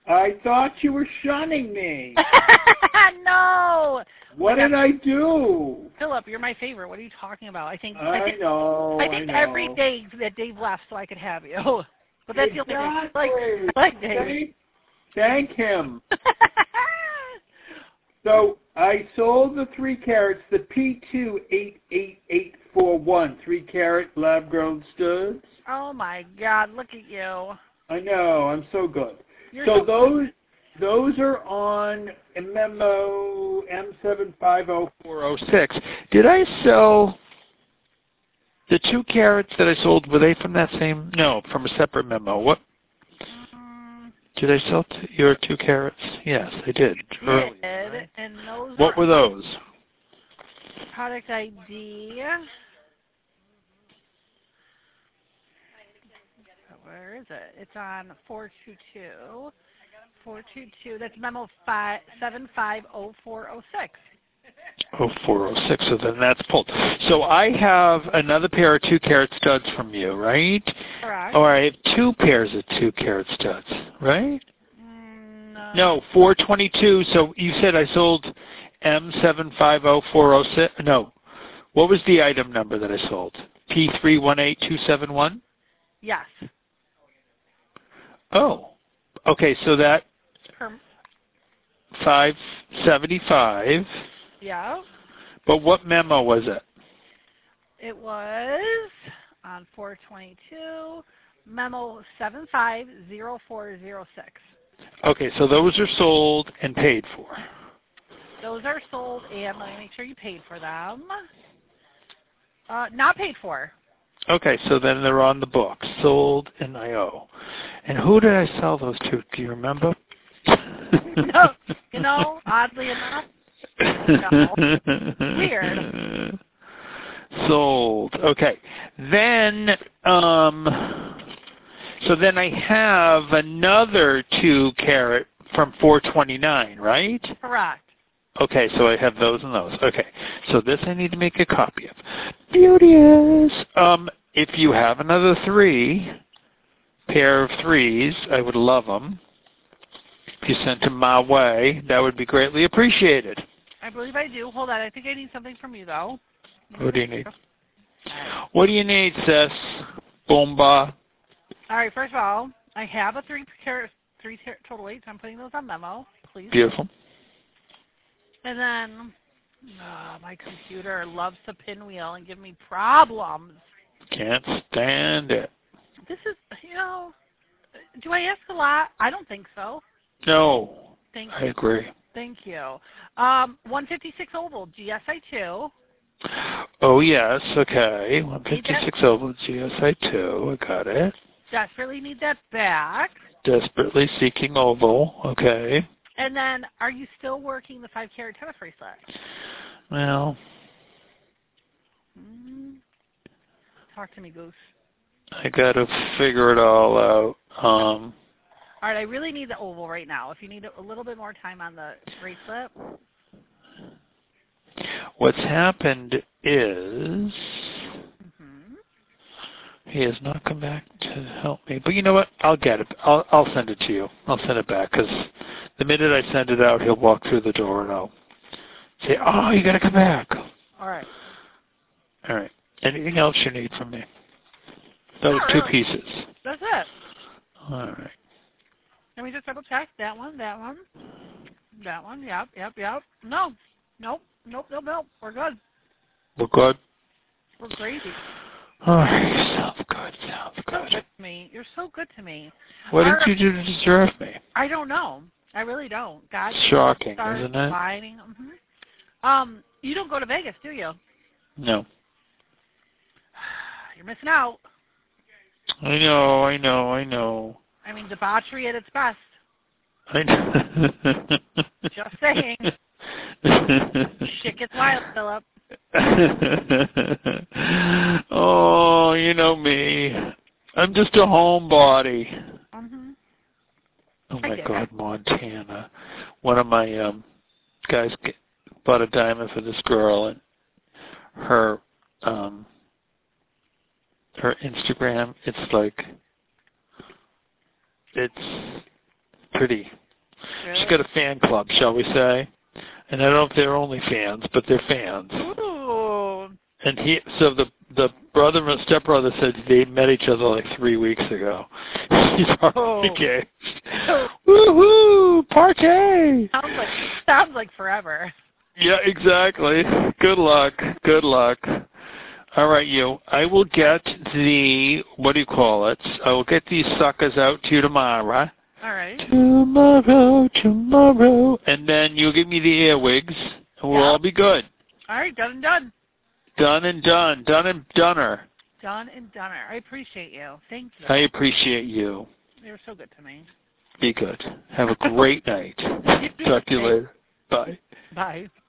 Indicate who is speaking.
Speaker 1: I thought you were shunning me.
Speaker 2: No.
Speaker 1: What did I do?
Speaker 2: Philip, you're my favorite. What are you talking about? I think every day that Dave left so I could have you. But that's the only thing. Like Dave.
Speaker 1: Thank him. So I sold the 3 carats, the P288841, 3-carat lab-grown studs.
Speaker 2: Oh my God! Look at you.
Speaker 1: I know. I'm so good.
Speaker 2: You're
Speaker 1: so those are on memo M750406. Did I sell the 2 carats that I sold? Were they from that same? No, from a separate memo. What? Did I sell your 2 carats? Yes, I did. Earlier, right?
Speaker 2: And those
Speaker 1: what were those?
Speaker 2: Product ID. Where is it? It's on 422. 422. That's memo 750406. 0406. So then that's pulled. So I have another pair of 2-carat studs from you, right? Correct.
Speaker 1: Or I have 2 pairs of 2-carat studs, right? No, 422. So you said I sold M750406. No. What was the item number that I sold? P318271?
Speaker 2: Yes.
Speaker 1: Oh. Okay, so that 575.
Speaker 2: Yeah.
Speaker 1: But what memo was it?
Speaker 2: It was on 422, memo 750406.
Speaker 1: Okay, so those are sold and paid for.
Speaker 2: Those are sold, and let me make sure you paid for them. Not paid for. Okay,
Speaker 1: so then they're on the books, sold and I owe. And who did I sell those to? Do you remember?
Speaker 2: No, oddly enough, no. Weird.
Speaker 1: Sold. Okay. Then, so then I have another 2-carat from 429, right?
Speaker 2: Correct.
Speaker 1: Okay, so I have those and those. Okay, so this I need to make a copy of. Beauteous. If you have another pair of 3s, I would love them. If you sent them my way, that would be greatly appreciated.
Speaker 2: I believe I do. Hold on, I think I need something from you, though.
Speaker 1: What do you need? What do you need, sis? Boomba.
Speaker 2: All right, first of all, I have a 3-carat, 3 total weights. I'm putting those on memo, please.
Speaker 1: Beautiful.
Speaker 2: And then, my computer loves to pinwheel and give me problems.
Speaker 1: Can't stand it.
Speaker 2: This is, do I ask a lot? I don't think so.
Speaker 1: No.
Speaker 2: Thank
Speaker 1: you. I agree.
Speaker 2: Thank you. 156 oval, GSI2.
Speaker 1: Oh, yes, okay. 156 oval, GSI2. I got it.
Speaker 2: Desperately need that back.
Speaker 1: Desperately seeking oval. Okay.
Speaker 2: And then, are you still working the 5-carat tennis bracelet?
Speaker 1: Well.
Speaker 2: Talk to me, Goose.
Speaker 1: I got to figure it all out.
Speaker 2: All right, I really need the oval right now. If you need a little bit more time on the bracelet.
Speaker 1: What's happened is he has not come back to help me. But you know what? I'll get it. I'll send it to you. I'll send it back because the minute I send it out, he'll walk through the door and I'll say, "Oh, you got to come back."
Speaker 2: All right.
Speaker 1: All right. Anything else you need from me? Those 2 pieces.
Speaker 2: That's it.
Speaker 1: All right.
Speaker 2: Let me just double check. That one. That one. Yep. No. Nope. We're good.
Speaker 1: We're good?
Speaker 2: We're crazy.
Speaker 1: All right. Sounds good.
Speaker 2: So good to me. You're so good to me.
Speaker 1: What did you do to deserve me?
Speaker 2: I don't know. I really don't. God.
Speaker 1: Shocking, isn't it?
Speaker 2: Lying. You don't go to Vegas, do you?
Speaker 1: No.
Speaker 2: You're missing out.
Speaker 1: I know.
Speaker 2: I mean, debauchery at its best.
Speaker 1: I know.
Speaker 2: Just saying. Shit gets wild, Philip.
Speaker 1: Oh, you know me. I'm just a homebody. Oh, my God, Montana. One of my guys bought a diamond for this girl, and her Instagram, it's pretty
Speaker 2: Really?
Speaker 1: She's got a fan club, shall we say. And I don't know if they're only fans, but they're fans.
Speaker 2: Ooh.
Speaker 1: And so the brother and stepbrother said they met each other like 3 weeks ago. He's already engaged. Woohoo! Party!
Speaker 2: Sounds like forever.
Speaker 1: Yeah, exactly. Good luck. Good luck. All right, I will get I will get these suckers out to you tomorrow.
Speaker 2: All right.
Speaker 1: Tomorrow. And then you'll give me the earwigs, and we'll all be good.
Speaker 2: All right, done and done.
Speaker 1: Done and done. Done and doneer.
Speaker 2: Done and doneer. I appreciate you. Thank you.
Speaker 1: I appreciate you.
Speaker 2: You're so good to me.
Speaker 1: Be good. Have a great night. Talk to you later. Bye.
Speaker 2: Bye.